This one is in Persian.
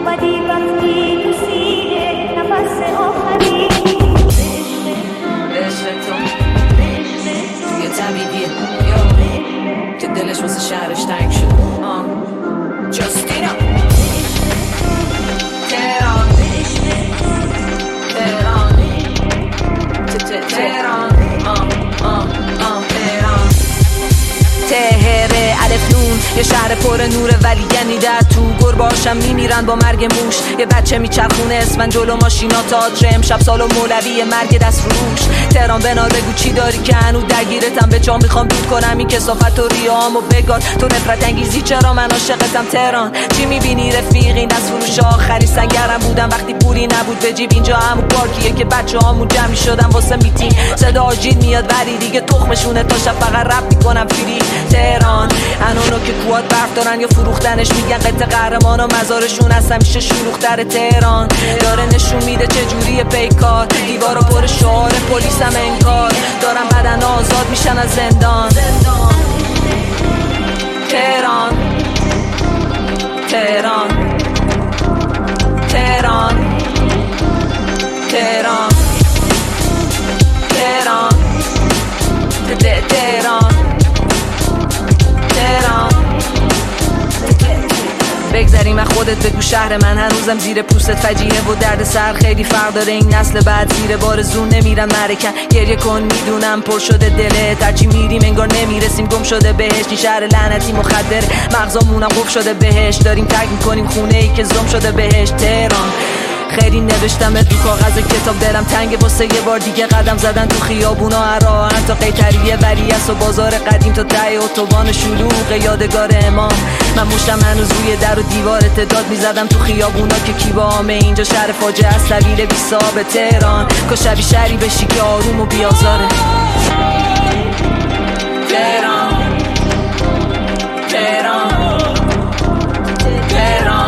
اومدی وقتی تو سینه نفس آخری عشق تو یه طبیبیه که دلش واسه شهرش تنگ شد جاستینا تهران تهران تهران تهره الف نون یه شهر پر نوره ولی یعنی در تو گرباشم میمیرن با مرگ موش یه بچه میچرخونه اسفند جلو ماشینا تئاتر امشب سال و مولوی مرگ دست فروش تهران بنال بگو چی داری که هنوز درگیرتم به جا میخوام دور کنم این کثافت و ریامو بگار تو نفرت انگیزی چرا من عاشقتم تهران چی میبینی رفیق این دست فروش آخری سنگرم بودم وقتی پولی نبود به جیب اینجا همون پارکیه که بچه هامون جمع شدن واسه میتینگ صدا آجیل میاد ولی دیگه تخمشونه تا شب فقط رپ میکنم فری تهران انونو که کوات برف دارن یا فروختنش میگن قطع قهرمان و مزارشون از همیشه شلوغ‌تر تهران داره نشون میده چجوری پیکار دیوارا پر شعار پلیس هم انکار دارن بدن آزاد میشن از زندان تهران تهران تهران تهران تهران تهران بگذریم از خودت بگو شهر من هنوزم زیر پوستت فجیعه و درد سر خیلی فرق داره این نسل بعد زیر بار زون نمیرن مرکن گریه کن میدونم پر شده دلت هرچی میریم انگار نمیرسیم گم شده بهش این شهر لعنتی مخدر مغزامونم قفل شده بهش داریم ترک میکنیم خونه ای که زم شده بهش تهران خیلی نوشتم تو کاغذ کتاب دلم تنگه واسه یه بار دیگه قدم زدن تو خیابونا راهن تا قیطریه ولیعصر و بازار قدیم تا ته اتوبان شلوغ یادگار امام من مشتم هنوز روی در و دیوار تعداد میزدم تو خیابونا که کی بامه اینجا شهر فاجعه است طویل بی صاحب تهران که شبی شهری بشی که آروم و بیازاره تهران تهران تهران